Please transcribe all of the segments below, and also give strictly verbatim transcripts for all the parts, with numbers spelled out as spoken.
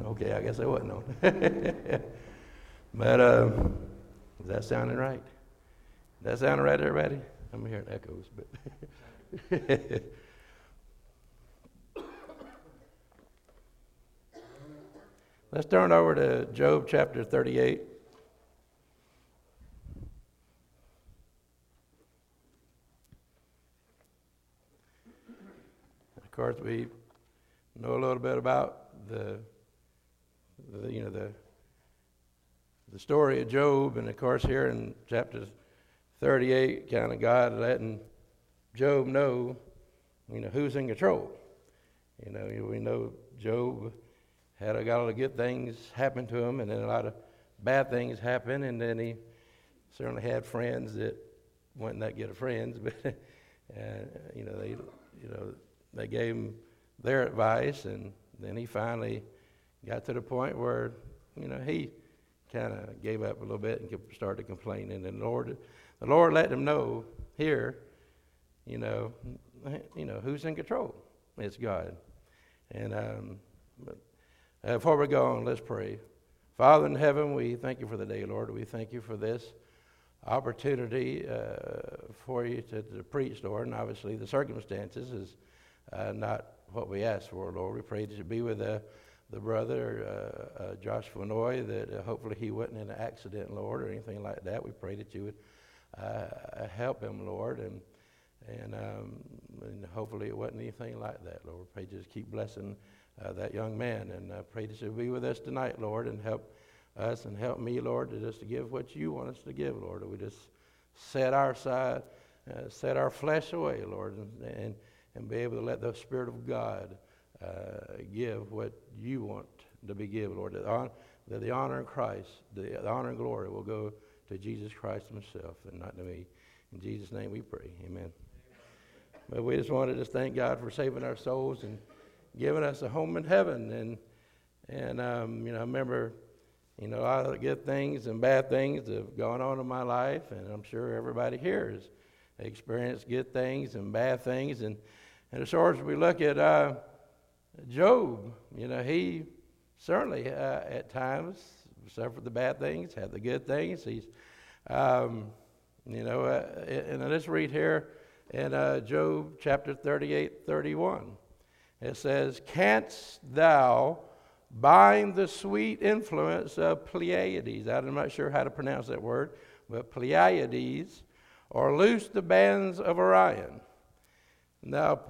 Okay, I guess I wasn't on. But uh, is that sounding right? That sounding right, everybody? I'm hearing echoes, but let's turn over to Job chapter thirty-eight. Of course, we know a little bit about the, the you know, the the story of Job, and of course here in chapter thirty-eight, kind of God letting Job know, you know, who's in control. You know, we know Job had a, got a lot of good things happen to him, and then a lot of bad things happen, and then he certainly had friends that weren't that good of friends, but uh, you know, they, you know, they gave him their advice, and then he finally got to the point where, you know, he kind of gave up a little bit and started complaining, and the Lord, the Lord let him know here, you know, you know who's in control. It's God. And um, but uh, before we go on, let's pray. Father in heaven, we thank you for the day, Lord. We thank you for this opportunity uh, for you to, to preach, Lord. And obviously, the circumstances is uh, not what we asked for, Lord. We pray that you be with the the brother, uh, uh, Josh Vanoy, that uh, hopefully he wasn't in an accident, Lord, or anything like that. We pray that you would uh, help him, Lord, and and, um, and hopefully it wasn't anything like that, Lord. We pray you just keep blessing uh, that young man, and uh, pray that you'll be with us tonight, Lord, and help us and help me, Lord, to just to give what you want us to give, Lord. That we just set our side, uh, set our flesh away, Lord, and, and, and be able to let the Spirit of God Uh, give what you want to be given, Lord. That, on, that the honor of Christ, the, the honor and glory will go to Jesus Christ himself and not to me. In Jesus' name we pray. Amen. But we just wanted to thank God for saving our souls and giving us a home in heaven. And, and um, you know, I remember, you know, a lot of good things and bad things that have gone on in my life, and I'm sure everybody here has experienced good things and bad things. And, and as far as we look at uh, Job, you know, he certainly uh, at times suffered the bad things, had the good things. He's, um, you know, uh, and let's read here in uh, Job chapter thirty-eight, thirty-one. It says, "Canst thou bind the sweet influence of Pleiades?" I'm not sure how to pronounce that word, but Pleiades, "or loose the bands of Orion?" Now,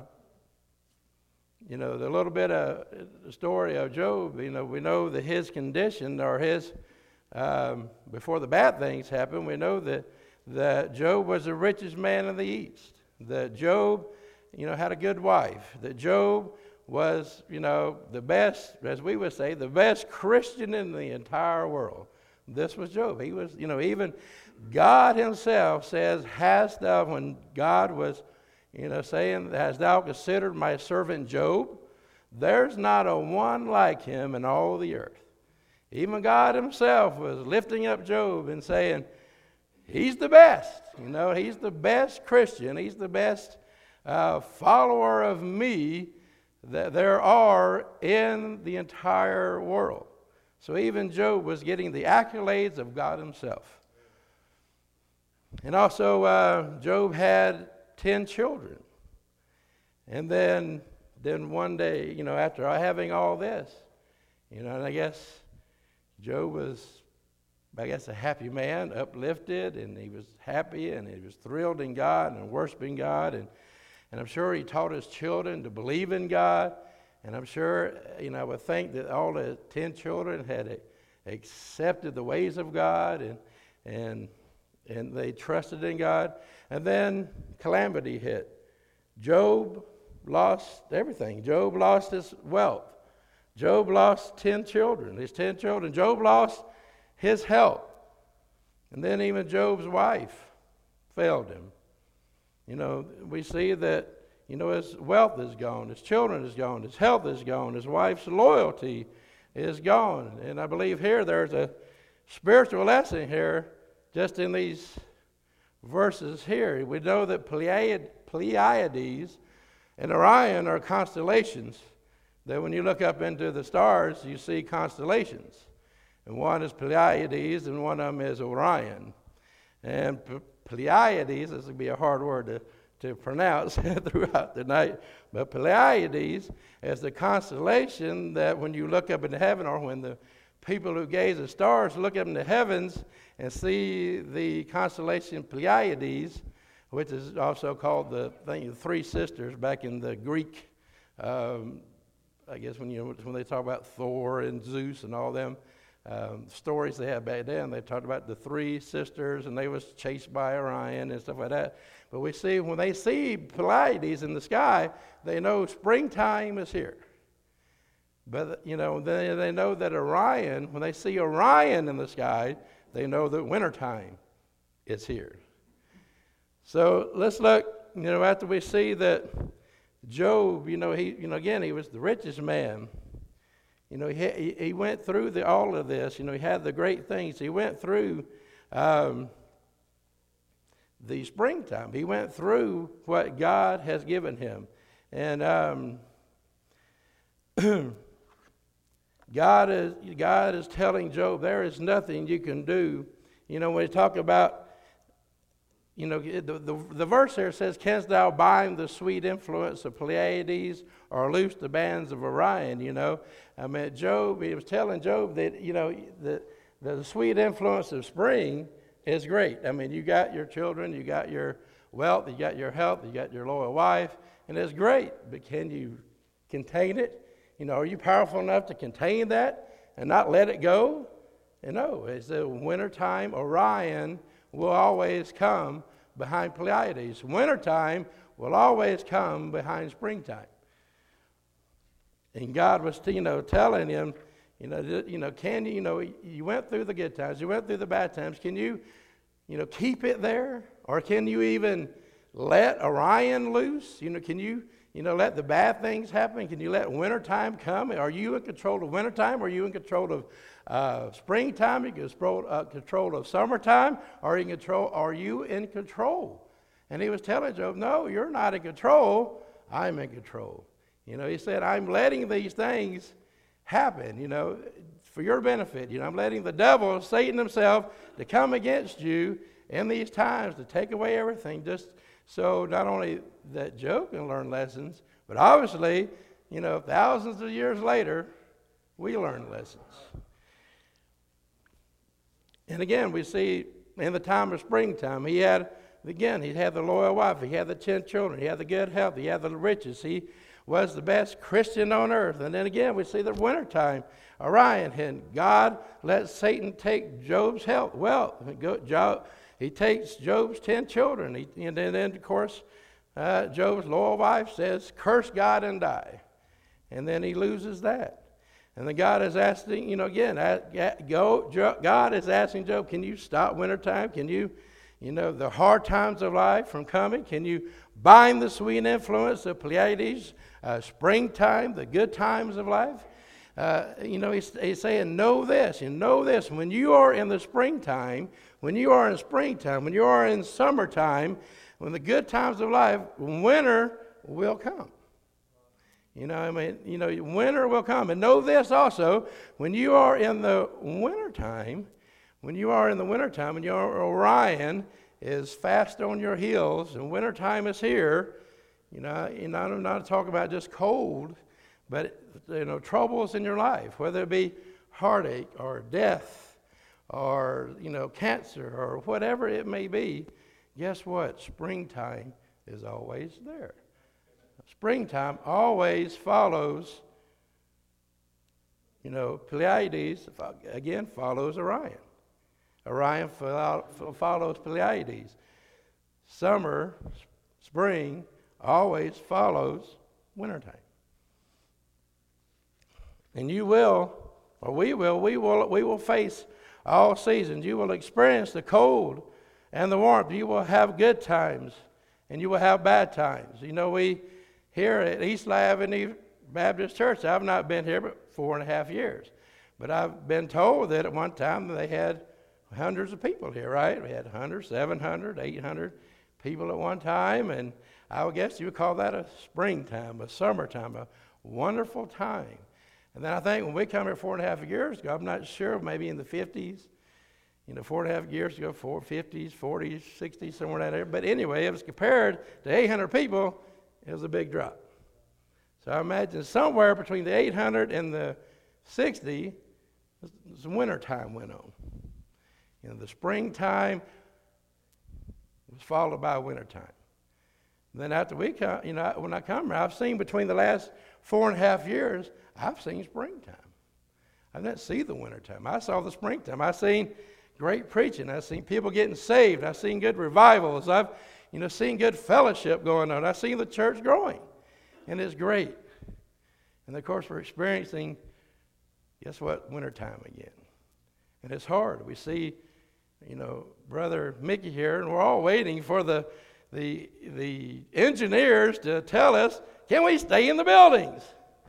you know, the little bit of the story of Job, you know, we know that his condition or his, um, before the bad things happened, we know that, that Job was the richest man in the East. That Job, you know, had a good wife. That Job was, you know, the best, as we would say, the best Christian in the entire world. This was Job. He was, you know, even God himself says, hast thou, when God was, you know, saying, "Hast thou considered my servant Job? There's not a one like him in all the earth." Even God himself was lifting up Job and saying, he's the best. You know, he's the best Christian. He's the best uh, follower of me that there are in the entire world. So even Job was getting the accolades of God himself. And also, uh, Job had ten children. And then, then one day, you know, after having all this, you know, and I guess Job was, I guess, a happy man, uplifted, and he was happy, and he was thrilled in God and worshiping God. And, and I'm sure he taught his children to believe in God. And I'm sure, you know, I would think that all the ten children had accepted the ways of God, and and and they trusted in God. And then calamity hit. Job lost everything. Job lost his wealth. Job lost ten children, his ten children. Job lost his health. And then even Job's wife failed him. You know, we see that, you know, his wealth is gone, his children is gone, his health is gone, his wife's loyalty is gone. And I believe here there's a spiritual lesson here just in these verses here. We know that Pleiades and Orion are constellations that when you look up into the stars, you see constellations. And one is Pleiades, and one of them is Orion. And P- Pleiades, this would be a hard word to, to pronounce throughout the night, but Pleiades is the constellation that when you look up into heaven, or when the people who gaze at stars look up into heavens and see the constellation Pleiades, which is also called the thing, the Three Sisters back in the Greek, um, I guess when you when they talk about Thor and Zeus and all them um, stories they had back then, they talked about the three sisters and they was chased by Orion and stuff like that. But we see when they see Pleiades in the sky, they know springtime is here. But you know they they know that Orion, when they see Orion in the sky, they know that wintertime is here. So let's look, you know, after we see that Job, you know, he, you know, again, he was the richest man. You know, he he went through the, all of this. You know, he had the great things. He went through um, the springtime. He went through what God has given him. And um, God is God is telling Job, there is nothing you can do. You know, when we talk about, you know, the, the, the verse here says, canst thou bind the sweet influence of Pleiades or loose the bands of Orion, you know? I mean, Job, he was telling Job that, you know, the, the sweet influence of spring is great. I mean, you got your children, you got your wealth, you got your health, you got your loyal wife, and it's great. But can you contain it? You know, are you powerful enough to contain that and not let it go? You know, it's the wintertime. Orion will always come behind Pleiades. Wintertime will always come behind springtime. And God was, you know, telling him, you know, you know, can you, you know, you went through the good times, you went through the bad times. Can you, you know, keep it there, or can you even let Orion loose? You know, can you, you know, let the bad things happen? Can you let wintertime come? Are you in control of wintertime? Are you in control of uh, springtime? Are you in control, uh, control of summertime? Are you in control? Are you in control? And he was telling Job, no, you're not in control. I'm in control. You know, he said, I'm letting these things happen, you know, for your benefit. You know, I'm letting the devil, Satan himself, to come against you in these times to take away everything, just so not only that Job can learn lessons, but obviously, you know, thousands of years later, we learn lessons. And again, we see in the time of springtime, he had, again, he had the loyal wife, he had the ten children, he had the good health, he had the riches, he was the best Christian on earth. And then again, we see the wintertime, Orion, and God let Satan take Job's health, wealth. Job, he takes Job's ten children. He, and then, then, of course, uh, Job's loyal wife says, curse God and die. And then he loses that. And then God is asking, you know, again, go, God is asking Job, can you stop wintertime? Can you, you know, the hard times of life from coming? Can you bind the sweet influence of Pleiades, uh, springtime, the good times of life? Uh, you know, he's, he's saying, know this, and know this. When you are in the springtime, when you are in springtime, when you are in summertime, when the good times of life, winter will come. You know, I mean, you know, winter will come. And know this also, when you are in the wintertime, when you are in the wintertime, when your Orion is fast on your heels, and wintertime is here, you know, you know, I'm not talking about just cold, but, you know, troubles in your life, whether it be heartache or death or, you know, cancer or whatever it may be, guess what? Springtime is always there. Springtime always follows, you know, Pleiades, again, follows Orion. Orion follows Pleiades. Summer, spring, always follows wintertime. And you will, or we will, we will, we will face all seasons. You will experience the cold and the warmth. You will have good times, and you will have bad times. You know, we here at East Avenue Baptist Church, I've not been here but four and a half years. But I've been told that at one time they had hundreds of people here, right? We had one hundred, seven hundred, eight hundred people at one time, and I would guess you would call that a springtime, a summertime, a Wonderful time. And then I think when we come here four and a half years ago, I'm not sure, maybe in the fifties, you know, four and a half years ago, four, fifties, forties, sixties, somewhere in that area. But anyway, it was compared to eight hundred people, it was a big drop. So I imagine somewhere between the eight hundred and the sixty, some winter time went on. You know, the springtime was followed by winter time. Then after we come, you know, when I come here, I've seen between the last four and a half years, I've seen springtime. I didn't see the wintertime. I saw the springtime. I've seen great preaching. I've seen people getting saved. I've seen good revivals. I've, you know, seen good fellowship going on. I've seen the church growing, and it's great. And of course, we're experiencing, guess what, wintertime again. And it's hard. We see, you know, Brother Mickey here, and we're all waiting for the the the engineers to tell us, can we stay in the buildings?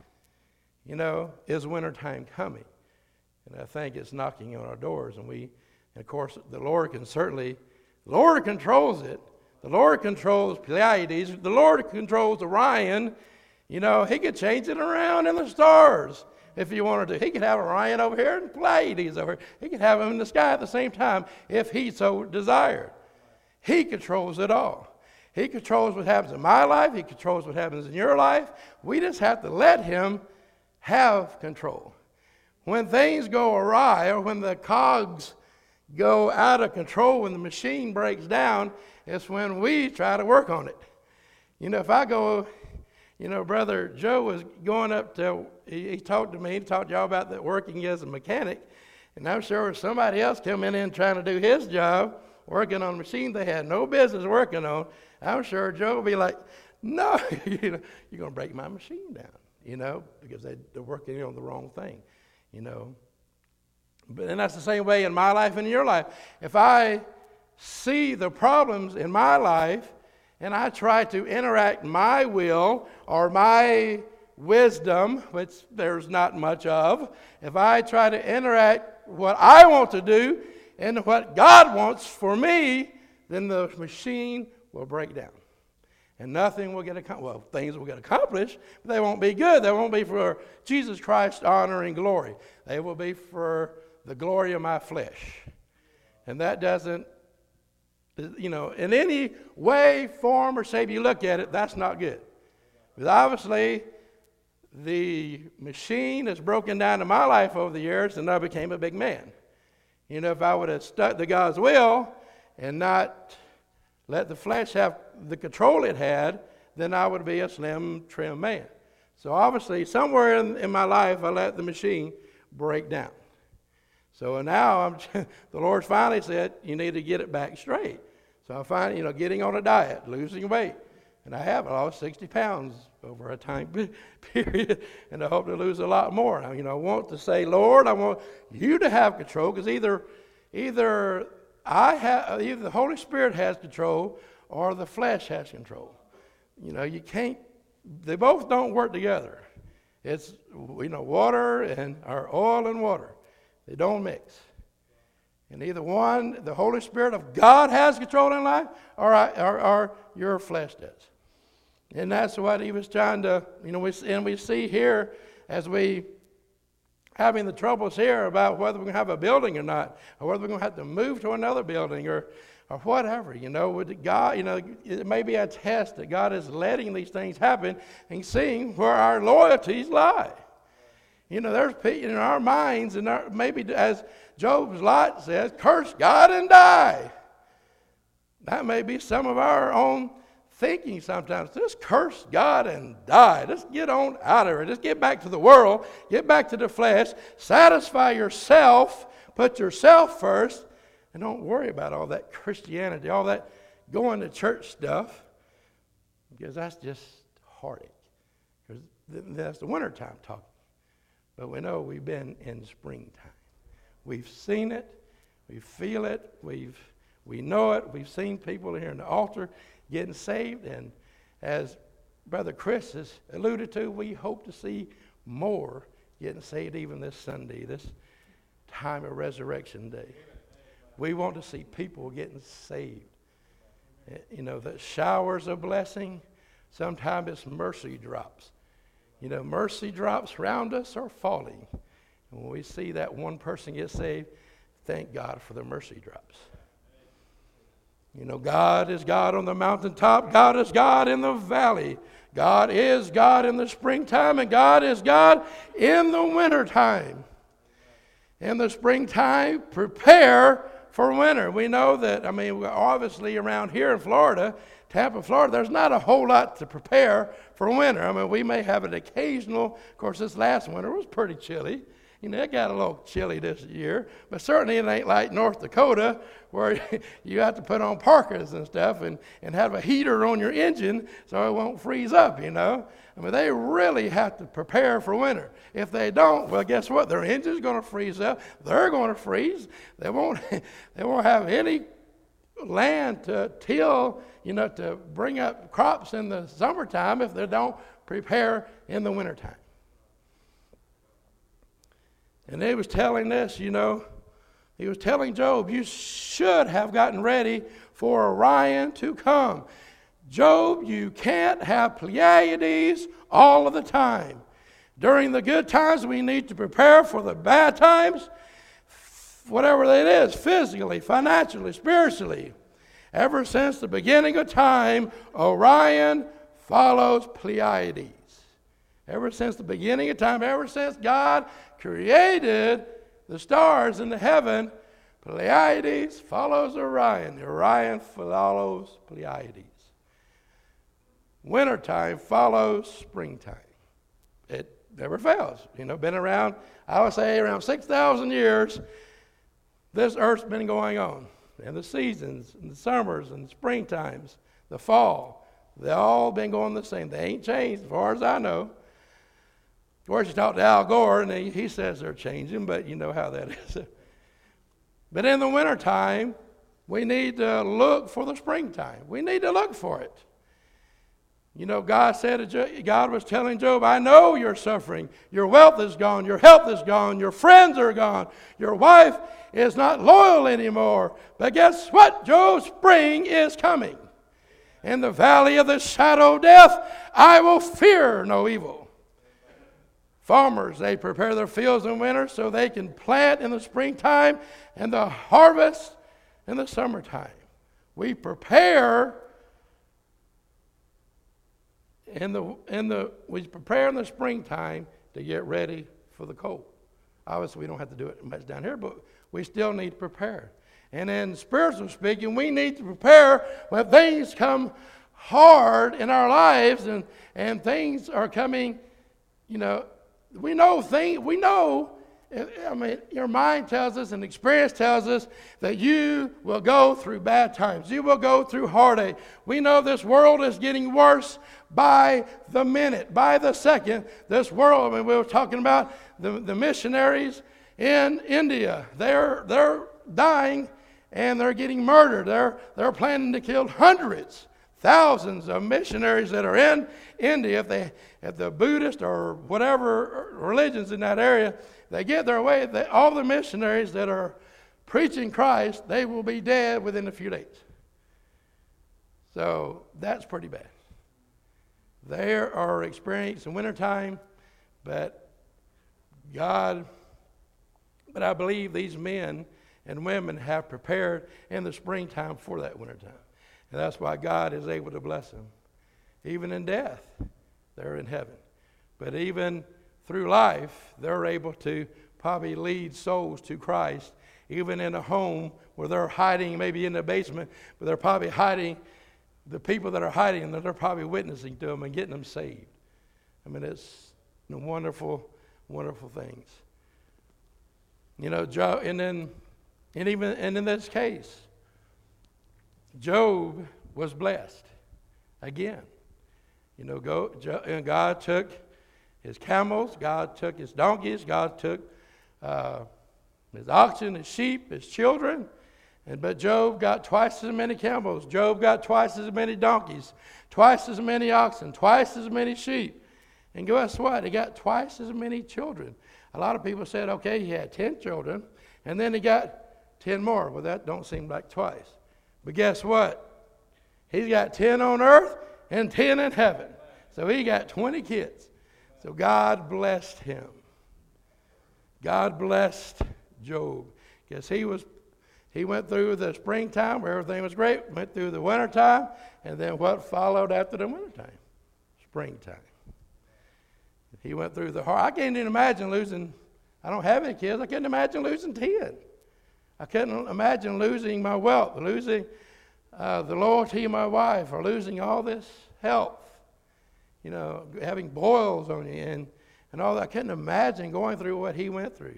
You know, is wintertime coming? And I think it's knocking on our doors. And we, and of course, the Lord can certainly, the Lord controls it. The Lord controls Pleiades. The Lord controls Orion. You know, he could change it around in the stars if he wanted to. He could have Orion over here and Pleiades over here. He could have them in the sky at the same time if he so desired. He controls it all. He controls what happens in my life. He controls what happens in your life. We just have to let him have control. When things go awry, or when the cogs go out of control, when the machine breaks down, it's when we try to work on it. You know, if I go, you know, Brother Joe was going up to, he, he talked to me, he talked to y'all about that working as a mechanic, and I'm sure somebody else coming in trying to do his job, working on a machine they had no business working on, I'm sure Joe will be like, no, you know, you're going to break my machine down, you know, because they, they're working on the wrong thing, you know. But and that's the same way in my life and in your life. If I see the problems in my life and I try to interact my will or my wisdom, which there's not much of, if I try to interact what I want to do and what God wants for me, then the machine will break down. And nothing will get accomplished. Well, things will get accomplished, but they won't be good. They won't be for Jesus Christ's honor and glory. They will be for the glory of my flesh. And that doesn't, you know, in any way, form, or shape you look at it, that's not good. Because obviously, the machine has broken down in my life over the years, and I became a big man. You know, if I would have stuck to God's will and not let the flesh have the control it had, then I would be a slim, trim man. So obviously, somewhere in, in my life, I let the machine break down. So now I'm, the Lord finally said, you need to get it back straight. So I find, you know, getting on a diet, losing weight. And I have lost sixty pounds over a time period, and I hope to lose a lot more. Now, you know, I want to say, Lord, I want you to have control, because either, either I have, either the Holy Spirit has control or the flesh has control. You know, you can't, they both don't work together. It's, you know, water and, or oil and water. They don't mix. And either one, the Holy Spirit of God has control in life, or, I, or, or your flesh does. And that's what he was trying to, you know, we, and we see here as we having the troubles here about whether we're going to have a building or not, or whether we're going to have to move to another building, or or whatever, you know, with God, you know, it may be a test that God is letting these things happen and seeing where our loyalties lie. You know, there's people in our minds, and our, maybe as Job's Lot says, curse God and die. That may be some of our own thinking sometimes. Just curse God and die. Just get on out of it. Just get back to the world. Get back to the flesh. Satisfy yourself. Put yourself first. And don't worry about all that Christianity, all that going to church stuff, because that's just heartache. Because that's the wintertime talking. But we know we've been in springtime. We've seen it. We feel it. We've we know it. We've seen people here in the altar getting saved. And as Brother Chris has alluded to, we hope to see more getting saved even this Sunday, this time of Resurrection Day. We want to see people getting saved. You know, the showers of blessing, sometimes it's mercy drops. You know, mercy drops around us are falling. And when we see that one person get saved, thank God for the mercy drops. You know, God is God on the mountaintop. God is God in the valley. God is God in the springtime, and God is God in the wintertime. In the springtime, prepare for winter. We know that, I mean, obviously around here in Florida, Tampa, Florida, there's not a whole lot to prepare for winter. I mean, we may have an occasional, of course, this last winter was pretty chilly. You know, it got a little chilly this year, but certainly it ain't like North Dakota where you have to put on parkas and stuff and, and have a heater on your engine so it won't freeze up, you know. I mean, they really have to prepare for winter. If they don't, well, guess what? Their engine's going to freeze up. They're going to freeze. They won't, they won't have any land to till, you know, to bring up crops in the summertime if they don't prepare in the wintertime. And he was telling this, you know, he was telling Job, you should have gotten ready for Orion to come. Job, you can't have Pleiades all of the time. During the good times, we need to prepare for the bad times, whatever it is, physically, financially, spiritually. Ever since the beginning of time, Orion follows Pleiades. Ever since the beginning of time, ever since God created the stars in the heaven, Pleiades follows Orion. Orion follows Pleiades. Wintertime follows springtime. It never fails. You know, been around, I would say around six thousand years, this earth's been going on. And the seasons, and the summers, and the springtimes, the fall, they've all been going the same. They ain't changed as far as I know. Of course, you talk to Al Gore, and he, he says they're changing, but you know how that is. But in the wintertime, we need to look for the springtime. We need to look for it. You know, God said, God was telling Job, I know you're suffering. Your wealth is gone. Your health is gone. Your friends are gone. Your wife is not loyal anymore. But guess what, Job? Spring is coming. In the valley of the shadow of death, I will fear no evil. Farmers, they prepare their fields in winter so they can plant in the springtime and the harvest in the summertime. We prepare in the in the we prepare in the springtime to get ready for the cold. Obviously, we don't have to do it much down here, but we still need to prepare. And in spiritual speaking, we need to prepare when things come hard in our lives and, and things are coming, you know, we know things, we know, I mean, your mind tells us and experience tells us that you will go through bad times. You will go through heartache. We know this world is getting worse by the minute, by the second. This world, I mean, we were talking about the, the missionaries in India. They're, they're dying and they're getting murdered. They're, they're planning to kill hundreds, thousands of missionaries that are in India. If they, if the Buddhist or whatever religions in that area, they get their way, they, all the missionaries that are preaching Christ, they will be dead within a few days. So that's pretty bad. They are experiencing wintertime, but God, but I believe these men and women have prepared in the springtime for that wintertime. And that's why God is able to bless them. Even in death, they're in heaven. But even through life, they're able to probably lead souls to Christ. Even in a home where they're hiding, maybe in the basement, but they're probably hiding, the people that are hiding, they're probably witnessing to them and getting them saved. I mean, it's wonderful, wonderful things. You know, Job, and then, and even, and in this case, Job was blessed again. You know, go, and God took his camels, God took his donkeys, God took uh, his oxen, his sheep, his children, and but Job got twice as many camels. Job got twice as many donkeys, twice as many oxen, twice as many sheep. And guess what? He got twice as many children. A lot of people said, okay, he had ten children, and then he got ten more. Well, that don't seem like twice. But guess what? He's got ten on earth and ten in heaven. So he got twenty kids. So God blessed him. God blessed Job. Because he was he went through the springtime where everything was great, went through the wintertime, and then what followed after the wintertime? Springtime. He went through the hard. I can't even imagine losing, I don't have any kids, I couldn't imagine losing ten. I couldn't imagine losing my wealth, losing uh, the loyalty of my wife, or losing all this health. You know, having boils on you and, and all that. I couldn't imagine going through what he went through.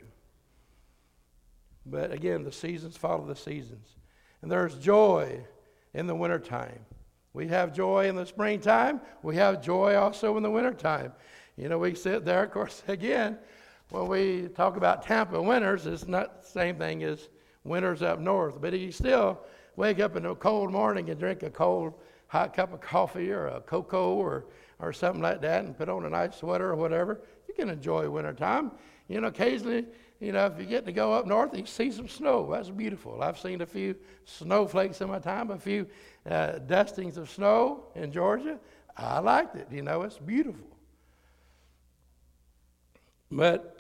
But again, the seasons follow the seasons. And there's joy in the wintertime. We have joy in the springtime. We have joy also in the wintertime. You know, we sit there, of course, again, when we talk about Tampa winters, it's not the same thing as winters up north. But you still wake up in a cold morning and drink a cold hot cup of coffee or a cocoa or, or something like that and put on a nice sweater or whatever. You can enjoy wintertime. You know, occasionally, you know, if you get to go up north, you see some snow. That's beautiful. I've seen a few snowflakes in my time, a few uh, dustings of snow in Georgia. I liked it. You know, it's beautiful. But,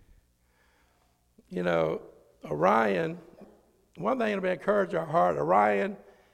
you know, Orion, one thing to encourage our heart, Orion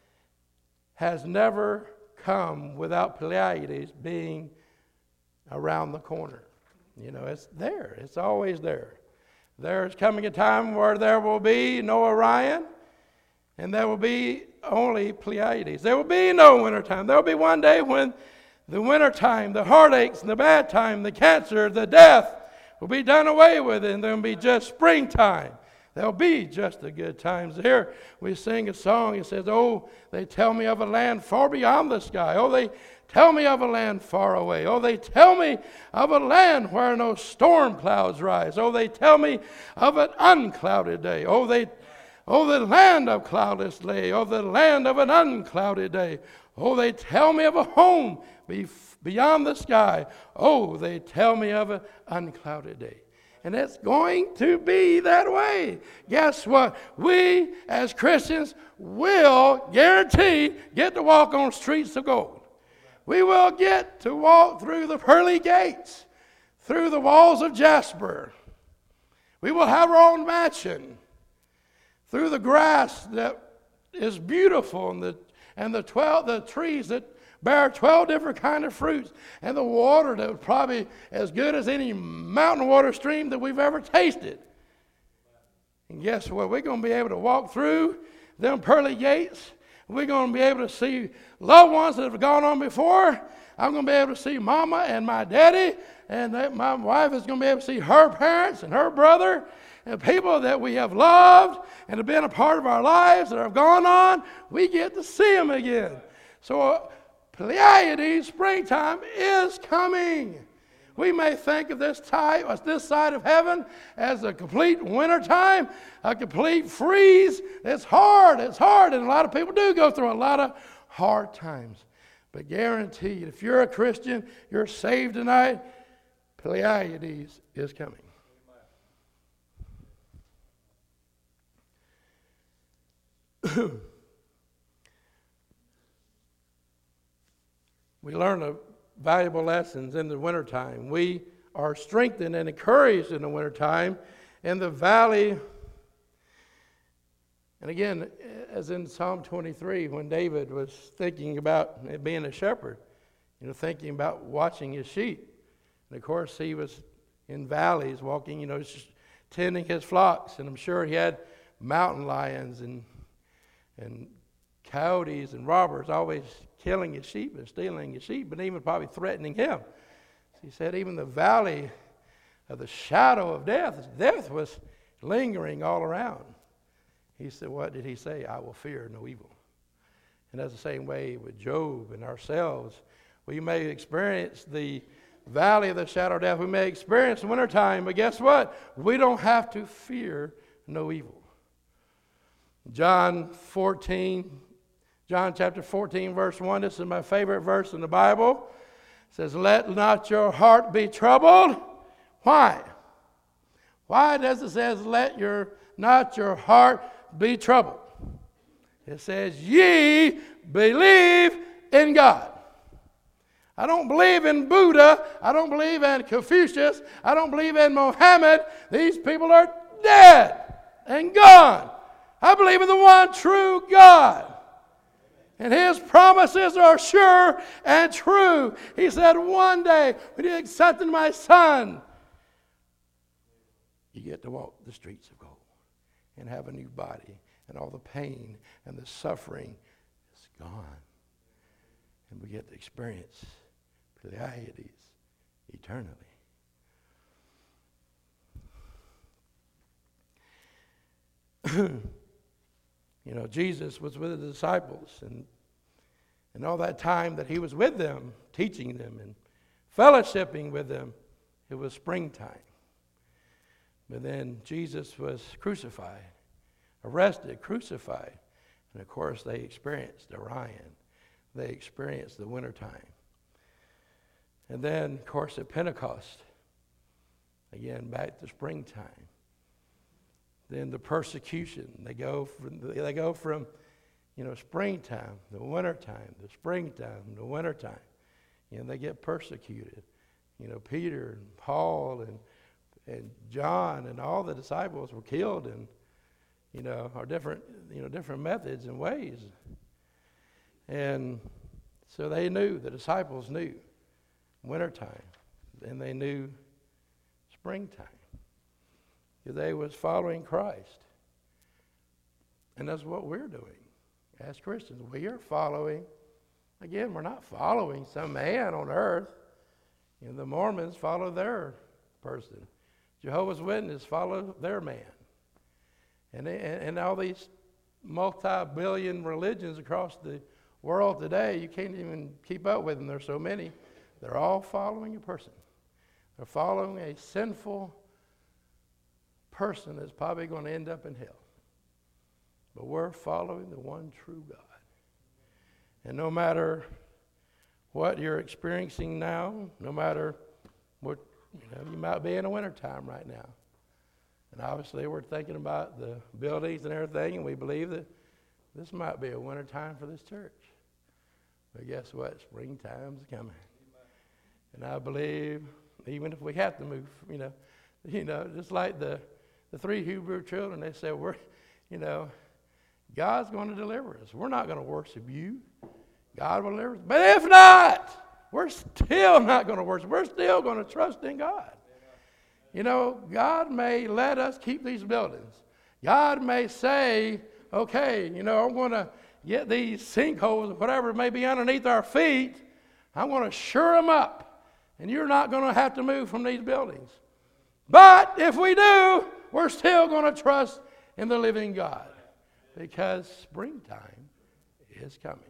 has never come without Pleiades being around the corner. You know, it's there. It's always there. There's coming a time where there will be no Orion, and there will be only Pleiades. There will be no wintertime. There will be one day when the wintertime, the heartaches, and the bad time, the cancer, the death will be done away with, and there will be just springtime. There'll be just the good times. Here we sing a song. It says, oh, they tell me of a land far beyond the sky. Oh, they tell me of a land far away. Oh, they tell me of a land where no storm clouds rise. Oh, they tell me of an unclouded day. Oh, they, oh, the land of cloudless day. Oh, the land of an unclouded day. Oh, they tell me of a home beyond the sky. Oh, they tell me of an unclouded day. And it's going to be that way. Guess what? We as Christians will guarantee get to walk on streets of gold. We will get to walk through the pearly gates, through the walls of jasper. We will have our own mansion, through the grass that is beautiful, and the and the twelve the trees that bear twelve different kind of fruits, and the water that was probably as good as any mountain water stream that we've ever tasted. And guess what? We're going to be able to walk through them pearly gates. We're going to be able to see loved ones that have gone on before. I'm going to be able to see Mama and my daddy, and that my wife is going to be able to see her parents and her brother, and people that we have loved and have been a part of our lives that have gone on. We get to see them again. So uh, Pleiades, springtime is coming. We may think of this time, this side of heaven, as a complete winter time, a complete freeze. It's hard. It's hard, and a lot of people do go through a lot of hard times. But guaranteed, if you're a Christian, you're saved tonight, Pleiades is coming. We learn a valuable lessons in the wintertime. We are strengthened and encouraged in the wintertime in the valley. And again, as in Psalm twenty-three, when David was thinking about being a shepherd, you know, thinking about watching his sheep. And of course, he was in valleys walking, you know, tending his flocks. And I'm sure he had mountain lions and and coyotes and robbers always killing his sheep and stealing his sheep, but even probably threatening him. He said even the valley of the shadow of death, death was lingering all around. He said, what did he say? I will fear no evil. And that's the same way with Job and ourselves. We may experience the valley of the shadow of death. We may experience the wintertime, but guess what? We don't have to fear no evil. John fourteen, John chapter fourteen, verse one. This is my favorite verse in the Bible. It says, let not your heart be troubled. Why? Why does it say, let your not your heart be troubled? It says, ye believe in God. I don't believe in Buddha. I don't believe in Confucius. I don't believe in Mohammed. These people are dead and gone. I believe in the one true God. And His promises are sure and true. He said, one day, when you accept my Son, you get to walk the streets of gold and have a new body. And all the pain and the suffering is gone. And we get to experience Pleiades eternally. You know, Jesus was with the disciples, and, and all that time that He was with them, teaching them and fellowshipping with them, it was springtime. But then Jesus was crucified, arrested, crucified. And of course, they experienced Orion. They experienced the wintertime. And then, of course, at Pentecost, again, back to springtime. Then the persecution. They go from, they go from, you know, springtime, the wintertime, the springtime, the wintertime. You know, they get persecuted. You know, Peter and Paul and and John and all the disciples were killed in, you know, our different, you know, different methods and ways. And so they knew, the disciples knew wintertime, and they knew springtime. They was following Christ. And that's what we're doing as Christians. We are following, again, we're not following some man on earth. You know, the Mormons follow their person. Jehovah's Witnesses follow their man. And, they, and, and all these multi-billion religions across the world today, you can't even keep up with them. There's so many. They're all following a person. They're following a sinful person that's probably going to end up in hell. But we're following the one true God. And no matter what you're experiencing now, no matter what, you know, you might be in the wintertime right now. And obviously we're thinking about the buildings and everything, and we believe that this might be a wintertime for this church. But guess what? Springtime's coming. And I believe even if we have to move, you know, you know, just like the the three Hebrew children, they said, we're, you know, God's going to deliver us. We're not going to worship you. God will deliver us. But if not, we're still not going to worship. We're still going to trust in God. You know, God may let us keep these buildings. God may say, okay, you know, I'm going to get these sinkholes or whatever may be underneath our feet. I'm going to shore them up. And you're not going to have to move from these buildings. But if we do, we're still going to trust in the living God, because springtime is coming.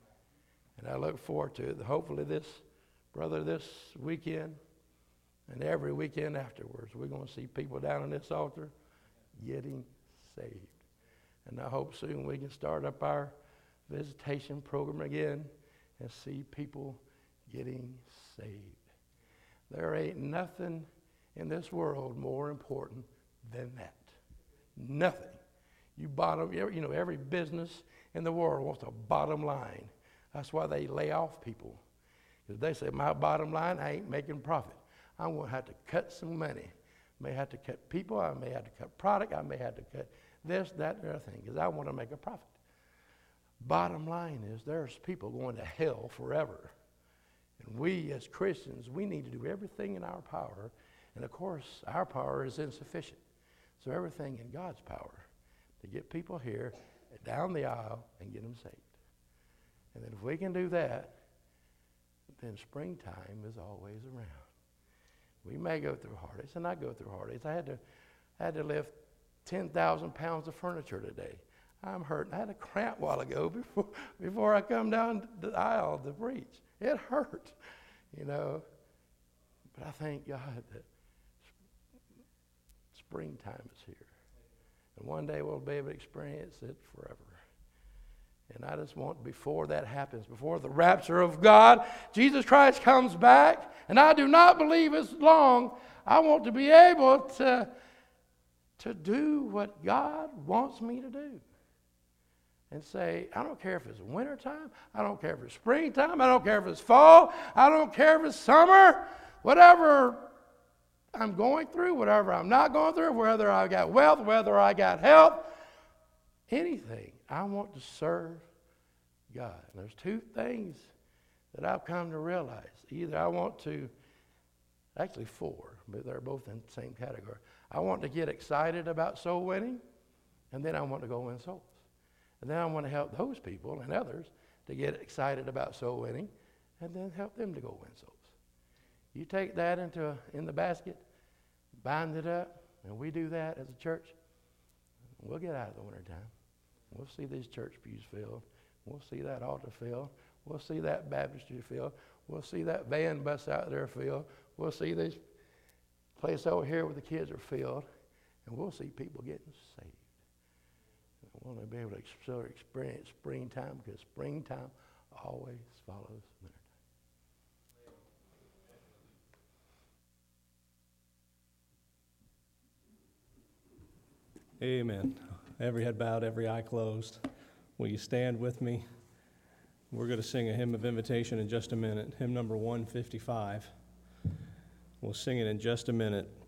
And I look forward to it. Hopefully this, brother, this weekend and every weekend afterwards, we're going to see people down on this altar getting saved. And I hope soon we can start up our visitation program again and see people getting saved. There ain't nothing in this world more important than that. Nothing. You bottom, you know, every business in the world wants a bottom line. That's why they lay off people. Because they say, my bottom line, I ain't making profit. I'm going to have to cut some money. I may have to cut people. I may have to cut product. I may have to cut this, that, and the other thing, because I want to make a profit. Bottom line is there's people going to hell forever. And we as Christians, we need to do everything in our power. And of course, our power is insufficient. So everything in God's power to get people here, down the aisle, and get them saved. And then if we can do that, then springtime is always around. We may go through heartaches, and I go through heartaches. I had to, I had to lift ten thousand pounds of furniture today. I'm hurting. I had a cramp a while ago before, before I come down the aisle to preach. It hurt, you know. But I thank God that springtime is here. And one day we'll be able to experience it forever. And I just want, before that happens, before the rapture of God, Jesus Christ comes back, and I do not believe it's long, I want to be able to, to do what God wants me to do. and say, I don't care if it's wintertime, I don't care if it's springtime, I don't care if it's fall, I don't care if it's summer, whatever I'm going through, whatever I'm not going through, whether I got wealth, whether I got health, anything, I want to serve God. And there's two things that I've come to realize. Either I want to, actually four, but they're both in the same category. I want to get excited about soul winning, and then I want to go win souls. And then I want to help those people and others to get excited about soul winning, and then help them to go win souls. You take that into a, in the basket, bind it up, and we do that as a church, we'll get out of the wintertime. We'll see these church pews filled. We'll see that altar filled. We'll see that baptistry filled. We'll see that van bus out there filled. We'll see this place over here where the kids are filled, and we'll see people getting saved. I want to be able to experience springtime, because springtime always follows winter. Amen. Every head bowed, every eye closed. Will you stand with me? We're going to sing a hymn of invitation in just a minute, hymn number one fifty-five. We'll sing it in just a minute.